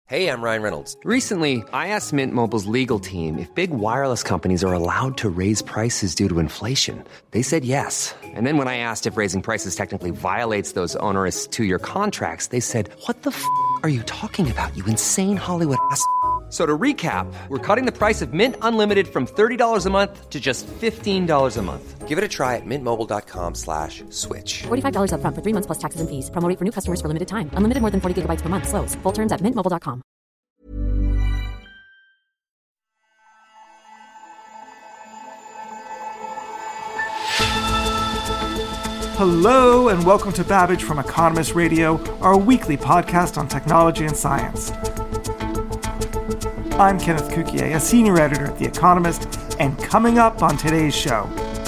Hey, I'm Ryan Reynolds. Recently, I asked Mint Mobile's legal team if big wireless companies are allowed to raise prices due to inflation. They said yes. And then when I asked if raising prices technically violates those onerous two-year contracts, they said, "What the f*** are you talking about, you insane Hollywood ass?" So to recap, we're cutting the price of Mint Unlimited from $30 a month to just $15 a month. Give it a try at mintmobile.com/switch. $45 up front for 3 months plus taxes and fees. Promo rate for new customers for limited time. Unlimited more than 40 gigabytes per month. Slows full terms at mintmobile.com. Hello and welcome to Babbage from Economist Radio, our weekly podcast on technology and science. I'm Kenneth Cukier, a senior editor at The Economist, and coming up on today's show.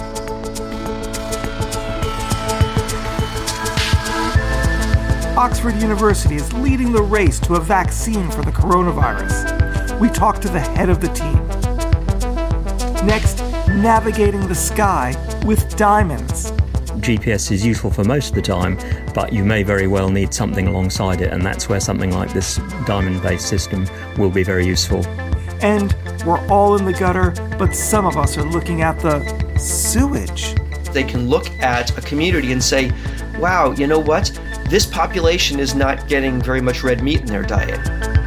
Oxford University is leading the race to a vaccine for the coronavirus. We talk to the head of the team. Next, navigating the sky with diamonds. GPS is useful for most of the time, but you may very well need something alongside it, and that's where something like this diamond-based system will be very useful. And we're all in the gutter, but some of us are looking at the sewage. They can look at a community and say, wow, you know what? This population is not getting very much red meat in their diet.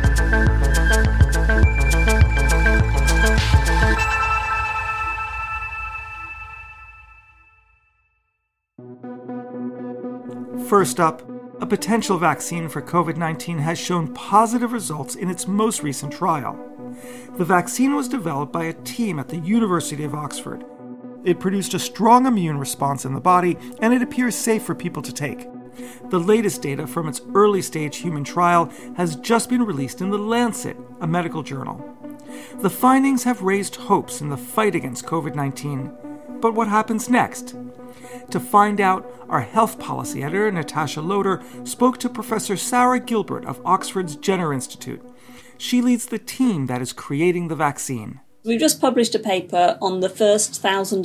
First up, a potential vaccine for COVID-19 has shown positive results in its most recent trial. The vaccine was developed by a team at the University of Oxford. It produced a strong immune response in the body, and it appears safe for people to take. The latest data from its early-stage human trial has just been released in The Lancet, a medical journal. The findings have raised hopes in the fight against COVID-19. But what happens next? To find out, our health policy editor, Natasha Loder, spoke to Professor Sarah Gilbert of Oxford's Jenner Institute. She leads the team that is creating the vaccine. We've just published a paper on the first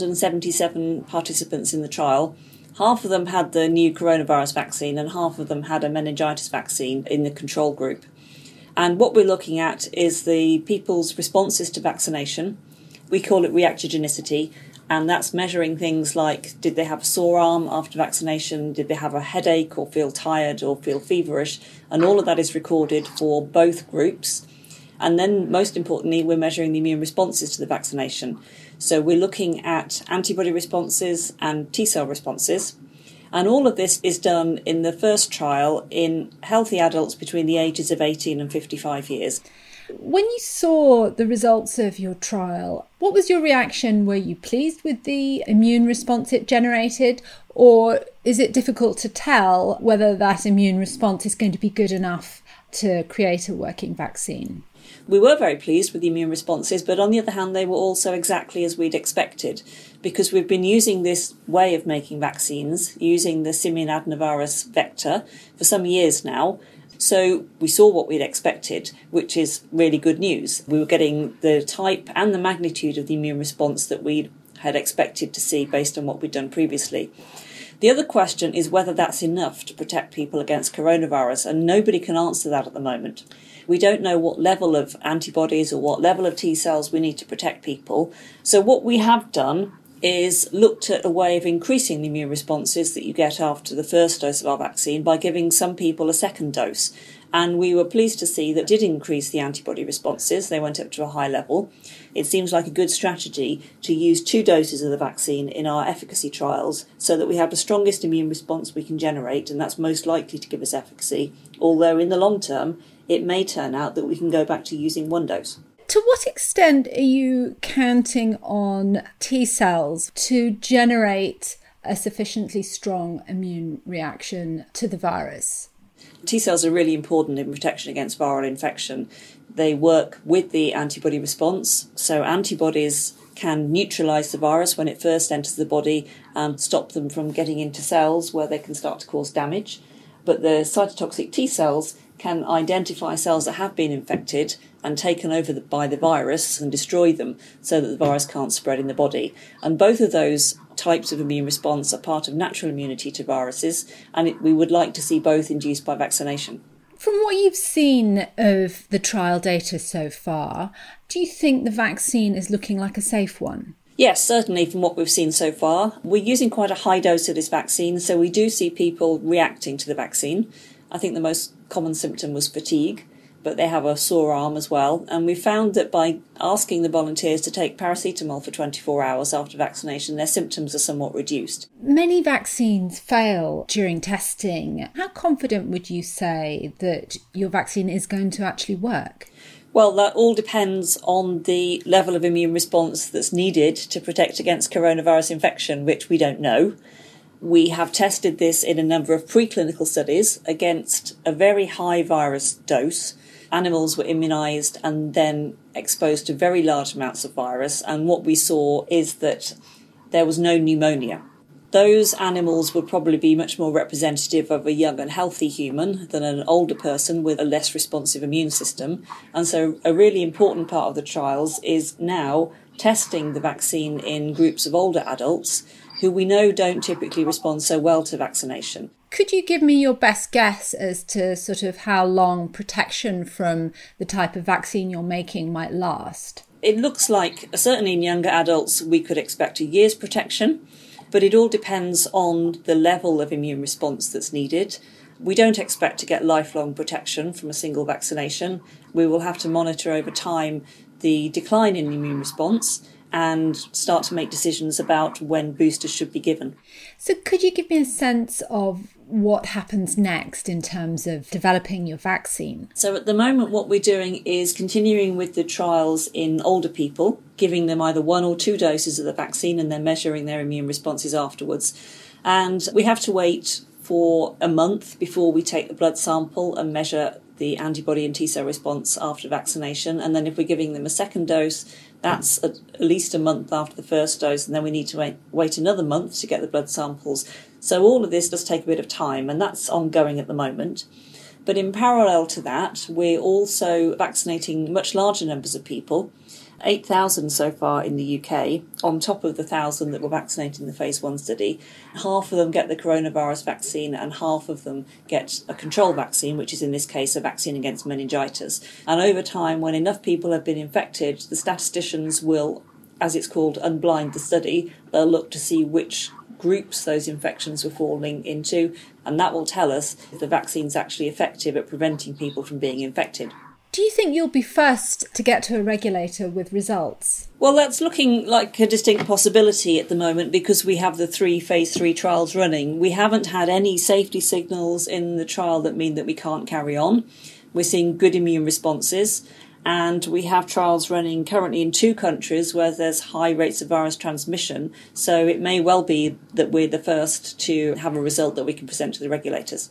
1,077 participants in the trial. Half of them had the new coronavirus vaccine and half of them had a meningitis vaccine in the control group. And what we're looking at is the people's responses to vaccination. We call it reactogenicity. And that's measuring things like, did they have a sore arm after vaccination? Did they have a headache or feel tired or feel feverish? And all of that is recorded for both groups. And then, most importantly, we're measuring the immune responses to the vaccination. So we're looking at antibody responses and T-cell responses. And all of this is done in the first trial in healthy adults between the ages of 18 and 55 years. When you saw the results of your trial, what was your reaction? Were you pleased with the immune response it generated, or is it difficult to tell whether that immune response is going to be good enough to create a working vaccine? We were very pleased with the immune responses, but on the other hand, they were also exactly as we'd expected, because we've been using this way of making vaccines, using the simian adenovirus vector, for some years now. So we saw what we'd expected, which is really good news. We were getting the type and the magnitude of the immune response that we had expected to see based on what we'd done previously. The other question is whether that's enough to protect people against coronavirus, and nobody can answer that at the moment. We don't know what level of antibodies or what level of T-cells we need to protect people. So what we have done is looked at a way of increasing the immune responses that you get after the first dose of our vaccine by giving some people a second dose. And we were pleased to see that it did increase the antibody responses. They went up to a high level. It seems like a good strategy to use 2 doses of the vaccine in our efficacy trials so that we have the strongest immune response we can generate, and that's most likely to give us efficacy, although in the long term it may turn out that we can go back to using 1 dose. To what extent are you counting on T-cells to generate a sufficiently strong immune reaction to the virus? T-cells are really important in protection against viral infection. They work with the antibody response, so antibodies can neutralise the virus when it first enters the body and stop them from getting into cells where they can start to cause damage. But the cytotoxic T-cells can identify cells that have been infected and taken over by the virus and destroy them so that the virus can't spread in the body. And both of those types of immune response are part of natural immunity to viruses, and we would like to see both induced by vaccination. From what you've seen of the trial data so far, do you think the vaccine is looking like a safe one? Yes, certainly from what we've seen so far. We're using quite a high dose of this vaccine, so we do see people reacting to the vaccine. I think the most common symptom was fatigue, but they have a sore arm as well. And we found that by asking the volunteers to take paracetamol for 24 hours after vaccination, their symptoms are somewhat reduced. Many vaccines fail during testing. How confident would you say that your vaccine is going to actually work? Well, that all depends on the level of immune response that's needed to protect against coronavirus infection, which we don't know. We have tested this in a number of preclinical studies against a very high virus dose. Animals were immunised and then exposed to very large amounts of virus, and what we saw is that there was no pneumonia. Those animals would probably be much more representative of a young and healthy human than an older person with a less responsive immune system. And so a really important part of the trials is now testing the vaccine in groups of older adults who we know don't typically respond so well to vaccination. Could you give me your best guess as to sort of how long protection from the type of vaccine you're making might last? It looks like, certainly in younger adults, we could expect a year's protection, but it all depends on the level of immune response that's needed. We don't expect to get lifelong protection from a single vaccination. We will have to monitor over time the decline in immune response and start to make decisions about when boosters should be given. So could you give me a sense of what happens next in terms of developing your vaccine? So at the moment what we're doing is continuing with the trials in older people, giving them either 1 or 2 doses of the vaccine and then measuring their immune responses afterwards. And we have to wait for a month before we take the blood sample and measure the antibody and T-cell response after vaccination. And then if we're giving them a second dose, that's at least a month after the first dose, and then we need to wait another month to get the blood samples. So all of this does take a bit of time, and that's ongoing at the moment. But in parallel to that, we're also vaccinating much larger numbers of people, 8,000 so far in the UK, on top of the 1,000 that were vaccinated in the phase 1 study. Half of them get the coronavirus vaccine and half of them get a control vaccine, which is in this case a vaccine against meningitis. And over time, when enough people have been infected, the statisticians will, as it's called, unblind the study. They'll look to see which groups those infections were falling into, and that will tell us if the vaccine's actually effective at preventing people from being infected. Do you think you'll be first to get to a regulator with results? Well, that's looking like a distinct possibility at the moment because we have the 3 phase 3 trials running. We haven't had any safety signals in the trial that mean that we can't carry on. We're seeing good immune responses, and we have trials running currently in 2 countries where there's high rates of virus transmission. So it may well be that we're the first to have a result that we can present to the regulators.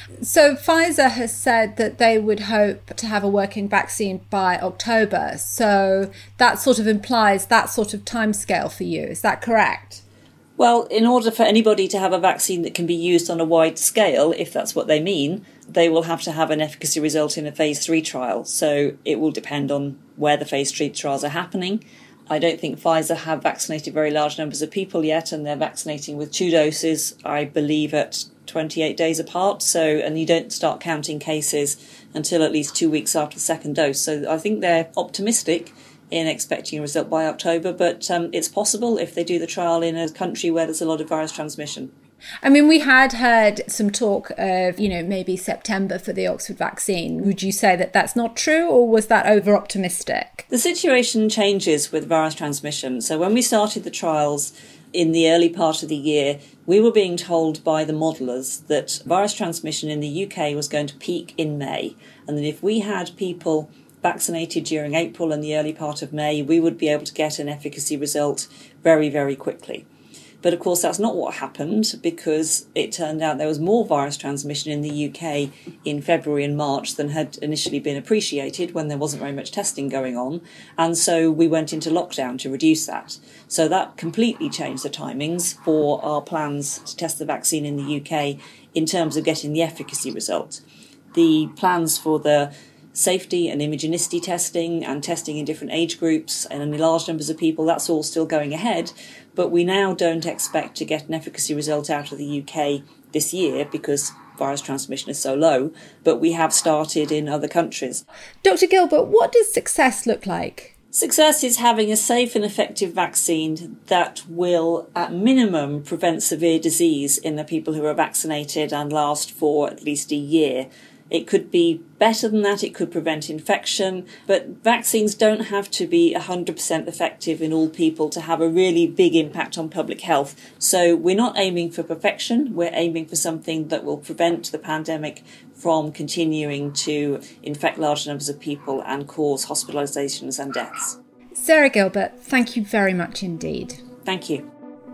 So Pfizer has said that they would hope to have a working vaccine by October. So that sort of implies that sort of timescale for you. Is that correct? Well, in order for anybody to have a vaccine that can be used on a wide scale, if that's what they mean, they will have to have an efficacy result in a phase 3 trial. So it will depend on where the phase 3 trials are happening. I don't think Pfizer have vaccinated very large numbers of people yet, and they're vaccinating with 2 doses, I believe, at 28 days apart. And you don't start counting cases until at least 2 weeks after the second dose. So I think they're optimistic in expecting a result by October, but it's possible if they do the trial in a country where there's a lot of virus transmission. I mean, we had heard some talk of, maybe September for the Oxford vaccine. Would you say that that's not true, or was that over-optimistic? The situation changes with virus transmission. So when we started the trials in the early part of the year, we were being told by the modelers that virus transmission in the UK was going to peak in May, and that if we had people vaccinated during April and the early part of May, we would be able to get an efficacy result very, very quickly. But of course, that's not what happened, because it turned out there was more virus transmission in the UK in February and March than had initially been appreciated when there wasn't very much testing going on. And so we went into lockdown to reduce that. So that completely changed the timings for our plans to test the vaccine in the UK in terms of getting the efficacy result. The plans for the safety and immunogenicity testing and testing in different age groups and in large numbers of people, that's all still going ahead. But we now don't expect to get an efficacy result out of the UK this year because virus transmission is so low, but we have started in other countries. Dr. Gilbert, what does success look like? Success is having a safe and effective vaccine that will, at minimum, prevent severe disease in the people who are vaccinated and last for at least a year. It could be better than that, it could prevent infection, but vaccines don't have to be 100% effective in all people to have a really big impact on public health. So we're not aiming for perfection, we're aiming for something that will prevent the pandemic from continuing to infect large numbers of people and cause hospitalisations and deaths. Sarah Gilbert, thank you very much indeed. Thank you.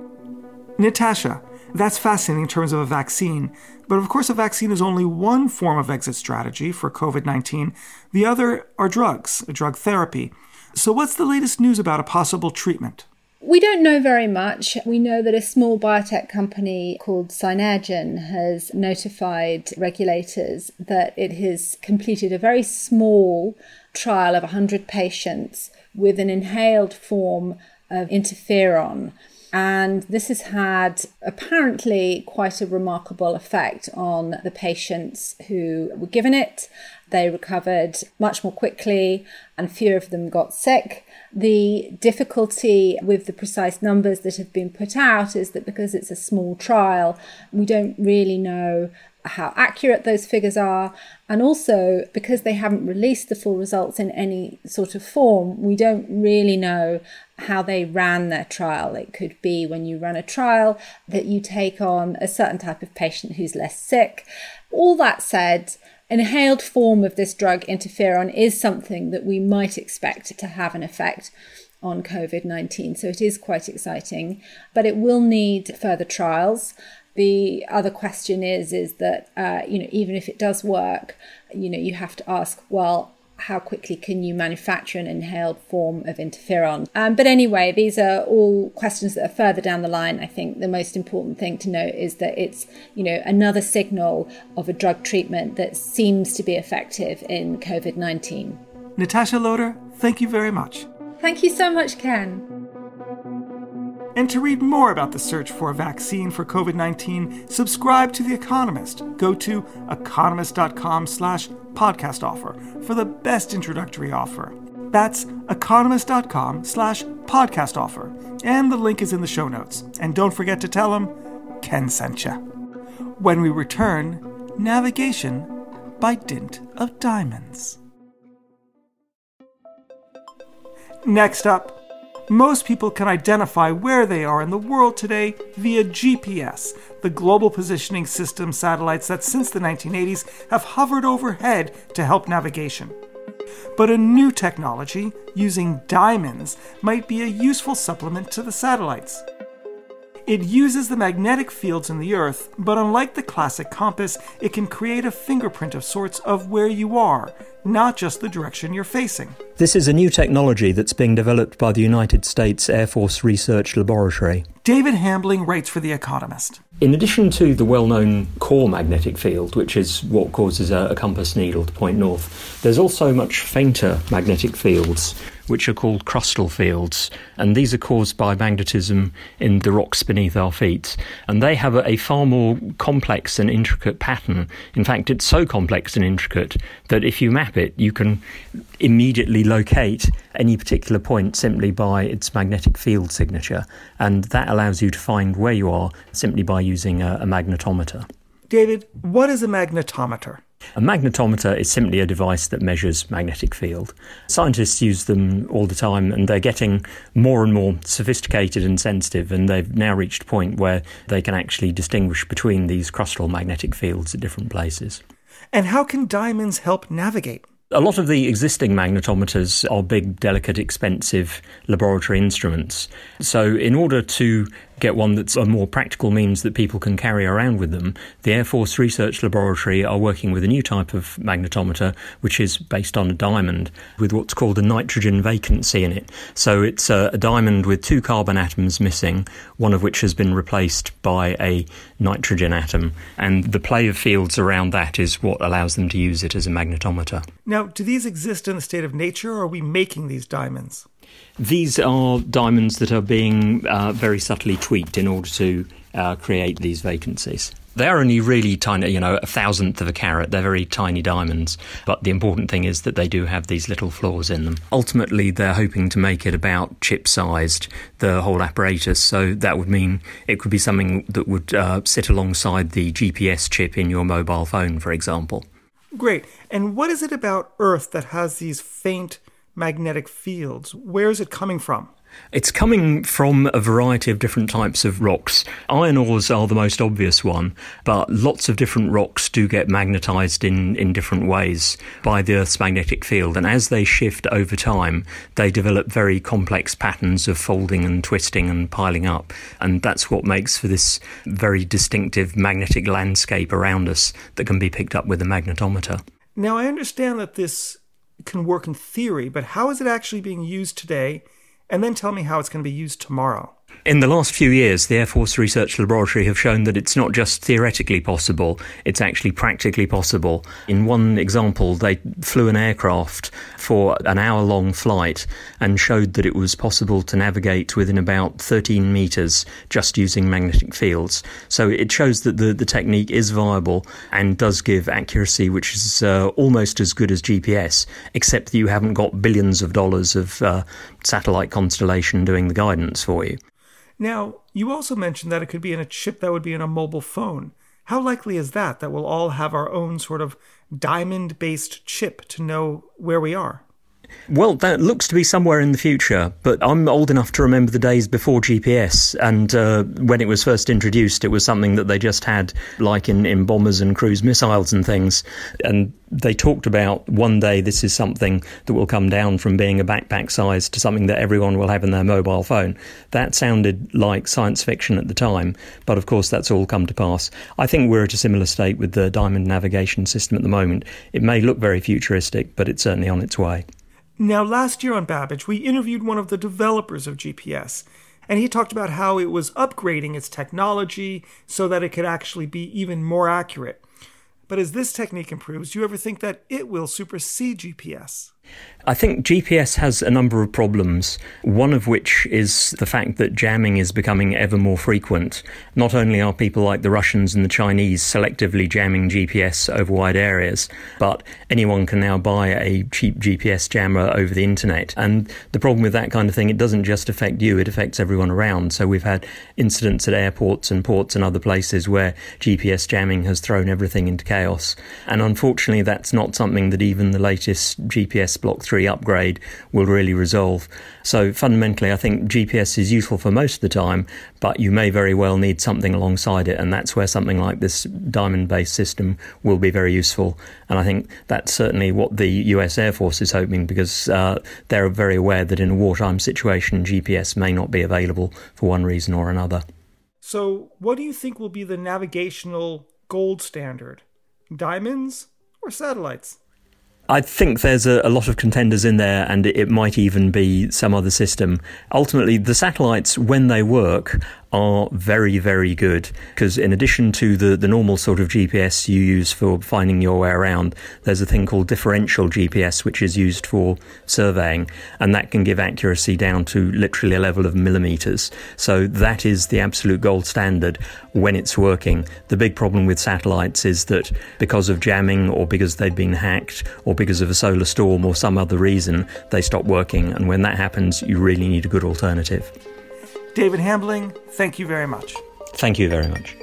Natasha, that's fascinating in terms of a vaccine. But of course, a vaccine is only one form of exit strategy for COVID-19. The other are drugs, drug therapy. So what's the latest news about a possible treatment? We don't know very much. We know that a small biotech company called Synergen has notified regulators that it has completed a very small trial of 100 patients with an inhaled form of interferon. And this has had apparently quite a remarkable effect on the patients who were given it. They recovered much more quickly and fewer of them got sick. The difficulty with the precise numbers that have been put out is that because it's a small trial, we don't really know how accurate those figures are. And also, because they haven't released the full results in any sort of form, we don't really know how they ran their trial. It could be when you run a trial that you take on a certain type of patient who's less sick. All that said, an inhaled form of this drug interferon is something that we might expect to have an effect on COVID-19. So it is quite exciting, but it will need further trials. The other question is that, even if it does work, you have to ask, well, how quickly can you manufacture an inhaled form of interferon? But anyway, these are all questions that are further down the line. I think the most important thing to note is that it's, another signal of a drug treatment that seems to be effective in COVID-19. Natasha Loder, thank you very much. Thank you so much, Ken. And to read more about the search for a vaccine for COVID-19, subscribe to The Economist. Go to economist.com/podcast offer for the best introductory offer. That's economist.com/podcast offer. And the link is in the show notes. And don't forget to tell them Ken sent you. When we return, navigation by dint of diamonds. Next up, most people can identify where they are in the world today via GPS, the global positioning system satellites that since the 1980s have hovered overhead to help navigation. But a new technology, using diamonds, might be a useful supplement to the satellites. It uses the magnetic fields in the Earth, but unlike the classic compass, it can create a fingerprint of sorts of where you are, not just the direction you're facing. This is a new technology that's being developed by the United States Air Force Research Laboratory. David Hambling writes for The Economist. In addition to the well-known core magnetic field, which is what causes a compass needle to point north, there's also much fainter magnetic fields, which are called crustal fields, and these are caused by magnetism in the rocks beneath our feet. And they have a far more complex and intricate pattern. In fact, it's so complex and intricate that if you map it, you can immediately locate any particular point simply by its magnetic field signature. And that allows you to find where you are simply by using a magnetometer. David, what is a magnetometer? A magnetometer is simply a device that measures magnetic field. Scientists use them all the time, and they're getting more and more sophisticated and sensitive, and they've now reached a point where they can actually distinguish between these crustal magnetic fields at different places. And how can diamonds help navigate? A lot of the existing magnetometers are big, delicate, expensive laboratory instruments. So in order to get one that's a more practical means that people can carry around with them, the Air Force Research Laboratory are working with a new type of magnetometer, which is based on a diamond with what's called a nitrogen vacancy in it. So it's a diamond with 2 carbon atoms missing, one of which has been replaced by a nitrogen atom. And the play of fields around that is what allows them to use it as a magnetometer. Now, do these exist in the state of nature, or are we making these diamonds? These are diamonds that are being very subtly tweaked in order to create these vacancies. They're only really tiny, a thousandth of a carat. They're very tiny diamonds. But the important thing is that they do have these little flaws in them. Ultimately, they're hoping to make it about chip-sized, the whole apparatus. So that would mean it could be something that would sit alongside the GPS chip in your mobile phone, for example. Great. And what is it about Earth that has these faint magnetic fields? Where is it coming from? It's coming from a variety of different types of rocks. Iron ores are the most obvious one, but lots of different rocks do get magnetised in different ways by the Earth's magnetic field. And as they shift over time, they develop very complex patterns of folding and twisting and piling up. And that's what makes for this very distinctive magnetic landscape around us that can be picked up with a magnetometer. Now, I understand that this can work in theory, but how is it actually being used today? And then tell me how it's going to be used tomorrow. In the last few years, the Air Force Research Laboratory have shown that it's not just theoretically possible, it's actually practically possible. In one example, they flew an aircraft for an hour-long flight and showed that it was possible to navigate within about 13 metres just using magnetic fields. So it shows that the technique is viable and does give accuracy which is almost as good as GPS, except that you haven't got billions of dollars of satellite constellation doing the guidance for you. Now, you also mentioned that it could be in a chip that would be in a mobile phone. How likely is that we'll all have our own sort of diamond-based chip to know where we are? Well, that looks to be somewhere in the future, but I'm old enough to remember the days before GPS, and when it was first introduced, it was something that they just had, like in bombers and cruise missiles and things, and they talked about one day this is something that will come down from being a backpack size to something that everyone will have in their mobile phone. That sounded like science fiction at the time, but of course that's all come to pass. I think we're at a similar state with the Diamond navigation system at the moment. It may look very futuristic, but it's certainly on its way. Now, last year on Babbage, we interviewed one of the developers of GPS, and he talked about how it was upgrading its technology so that it could actually be even more accurate. But as this technique improves, do you ever think that it will supersede GPS? I think GPS has a number of problems, one of which is the fact that jamming is becoming ever more frequent. Not only are people like the Russians and the Chinese selectively jamming GPS over wide areas, but anyone can now buy a cheap GPS jammer over the internet. And the problem with that kind of thing, it doesn't just affect you, it affects everyone around. So we've had incidents at airports and ports and other places where GPS jamming has thrown everything into chaos. And unfortunately, that's not something that even the latest GPS Block 3 upgrade will really resolve. So fundamentally, I think GPS is useful for most of the time, but you may very well need something alongside it, and that's where something like this diamond-based system will be very useful. And I think that's certainly what the US Air Force is hoping, because they're very aware that in a wartime situation, GPS may not be available for one reason or another. So what do you think will be the navigational gold standard? Diamonds or satellites? I think there's a lot of contenders in there, and it might even be some other system. Ultimately, the satellites, when they work, are very, very good, because in addition to the normal sort of GPS you use for finding your way around, there's a thing called differential GPS, which is used for surveying, and that can give accuracy down to literally a level of millimeters. So that is the absolute gold standard when it's working. The big problem with satellites is that because of jamming, or because they've been hacked, or because of a solar storm or some other reason, they stop working, and when that happens, you really need a good alternative. David Hambling, thank you very much. Thank you very much.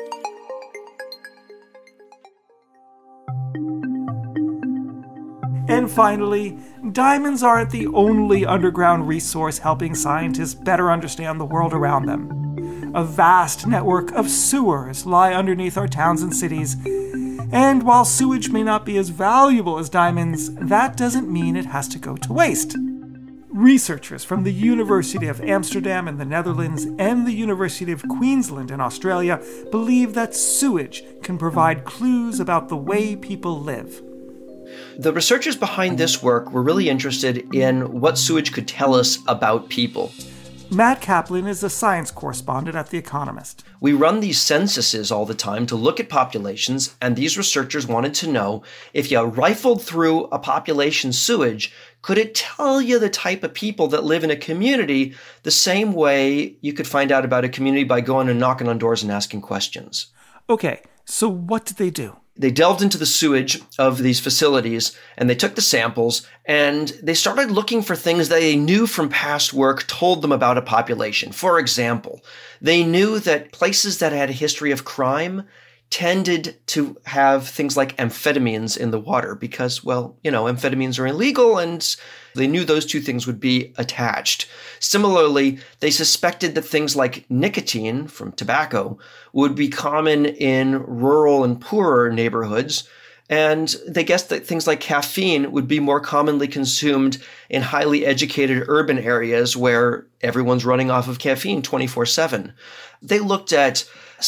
And finally, diamonds aren't the only underground resource helping scientists better understand the world around them. A vast network of sewers lie underneath our towns and cities, and while sewage may not be as valuable as diamonds, that doesn't mean it has to go to waste. Researchers from the University of Amsterdam in the Netherlands and the University of Queensland in Australia believe that sewage can provide clues about the way people live. The researchers behind this work were really interested in what sewage could tell us about people. Matt Kaplan is a science correspondent at The Economist. We run these censuses all the time to look at populations, and these researchers wanted to know if you rifled through a population's sewage, could it tell you the type of people that live in a community the same way you could find out about a community by going and knocking on doors and asking questions? Okay, so what did they do? They delved into the sewage of these facilities, and they took the samples, and they started looking for things that they knew from past work told them about a population. For example, they knew that places that had a history of crime tended to have things like amphetamines in the water because, well, amphetamines are illegal, and they knew those two things would be attached. Similarly, they suspected that things like nicotine from tobacco would be common in rural and poorer neighborhoods, and they guessed that things like caffeine would be more commonly consumed in highly educated urban areas where everyone's running off of caffeine 24/7. They looked at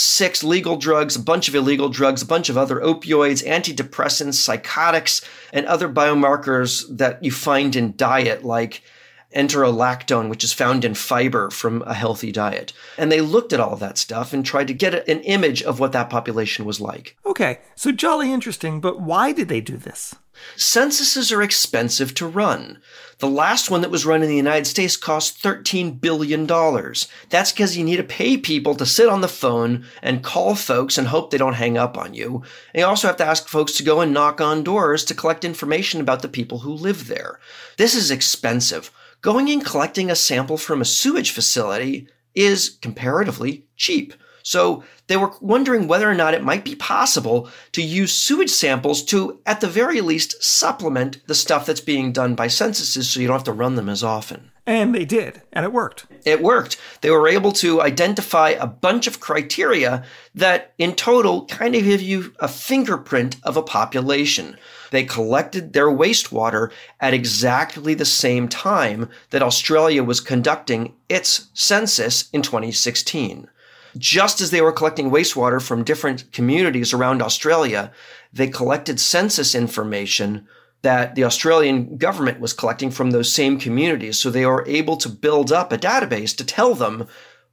6 legal drugs, a bunch of illegal drugs, a bunch of other opioids, antidepressants, psychotics, and other biomarkers that you find in diet, like enterolactone, which is found in fiber from a healthy diet. And they looked at all of that stuff and tried to get an image of what that population was like. Okay, so jolly interesting, but why did they do this? Censuses are expensive to run. The last one that was run in the United States cost $13 billion. That's because you need to pay people to sit on the phone and call folks and hope they don't hang up on you. And you also have to ask folks to go and knock on doors to collect information about the people who live there. This is expensive. Going and collecting a sample from a sewage facility is comparatively cheap. So they were wondering whether or not it might be possible to use sewage samples to, at the very least, supplement the stuff that's being done by censuses so you don't have to run them as often. And they did, and it worked. It worked. They were able to identify a bunch of criteria that, in total, kind of give you a fingerprint of a population. They collected their wastewater at exactly the same time that Australia was conducting its census in 2016. Just as they were collecting wastewater from different communities around Australia, they collected census information that the Australian government was collecting from those same communities. So they were able to build up a database to tell them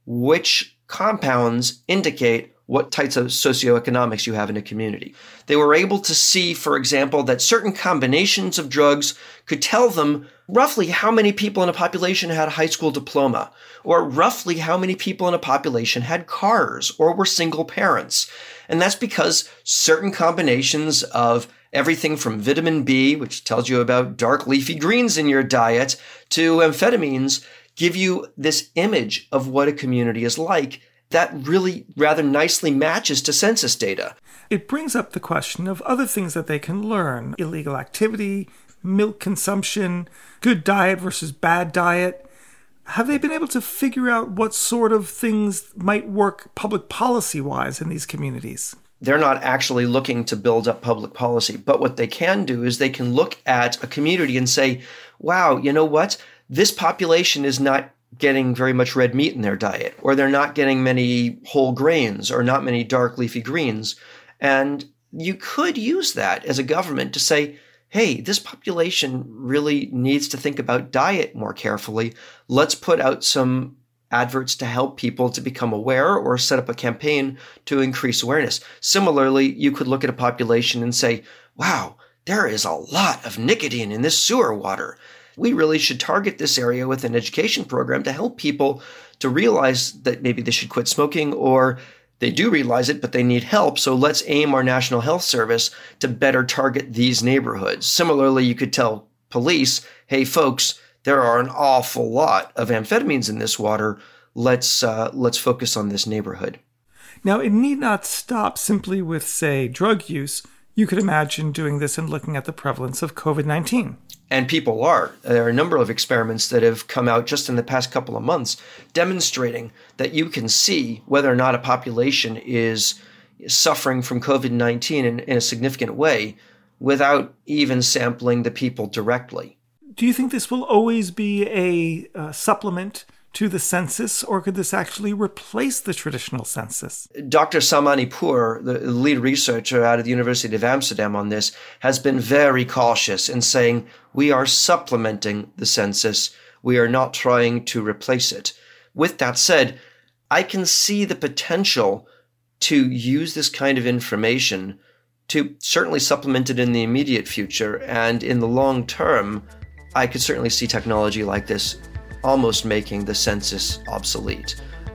which compounds indicate what types of socioeconomics you have in a community. They were able to see, for example, that certain combinations of drugs could tell them roughly how many people in a population had a high school diploma, or roughly how many people in a population had cars or were single parents. And that's because certain combinations of everything from vitamin B, which tells you about dark leafy greens in your diet, to amphetamines give you this image of what a community is like that really rather nicely matches to census data. It brings up the question of other things that they can learn: illegal activity, milk consumption, good diet versus bad diet. Have they been able to figure out what sort of things might work public policy-wise in these communities? They're not actually looking to build up public policy, but what they can do is they can look at a community and say, wow, you know what? This population is not getting very much red meat in their diet, or they're not getting many whole grains or not many dark leafy greens. And you could use that as a government to say, hey, this population really needs to think about diet more carefully. Let's put out some adverts to help people to become aware or set up a campaign to increase awareness. Similarly, you could look at a population and say, wow, there is a lot of nicotine in this sewer water. We really should target this area with an education program to help people to realize that maybe they should quit smoking, or they do realize it, but they need help. So let's aim our National Health Service to better target these neighborhoods. Similarly, you could tell police, hey, folks, there are an awful lot of amphetamines in this water. Let's focus on this neighborhood. Now, it need not stop simply with, say, drug use. You could imagine doing this and looking at the prevalence of COVID-19. And people are. There are a number of experiments that have come out just in the past couple of months demonstrating that you can see whether or not a population is suffering from COVID-19 in a significant way without even sampling the people directly. Do you think this will always be a supplement to the census, or could this actually replace the traditional census? Dr. Samanipour, the lead researcher out of the University of Amsterdam on this, has been very cautious in saying we are supplementing the census. We are not trying to replace it. With that said, I can see the potential to use this kind of information to certainly supplement it in the immediate future, and in the long term, I could certainly see technology like this almost making the census obsolete.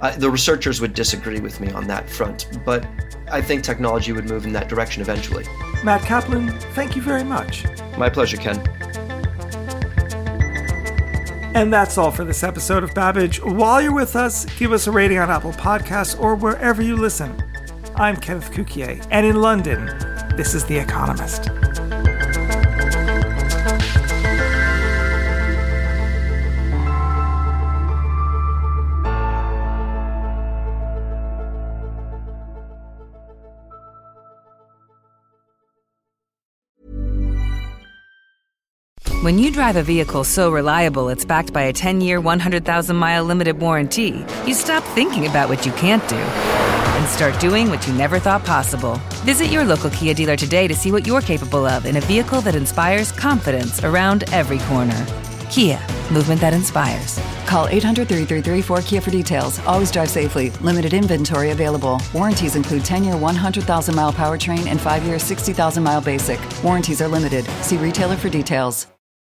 The researchers would disagree with me on that front, but I think technology would move in that direction eventually. Matt Kaplan, thank you very much. My pleasure, Ken. And that's all for this episode of Babbage. While you're with us, give us a rating on Apple Podcasts or wherever you listen. I'm Kenneth Cukier, and in London, this is The Economist. When you drive a vehicle so reliable it's backed by a 10-year, 100,000-mile limited warranty, you stop thinking about what you can't do and start doing what you never thought possible. Visit your local Kia dealer today to see what you're capable of in a vehicle that inspires confidence around every corner. Kia, movement that inspires. Call 800-333-4KIA for details. Always drive safely. Limited inventory available. Warranties include 10-year 100,000-mile powertrain and 5-year 60,000-mile basic. Warranties are limited. See retailer for details.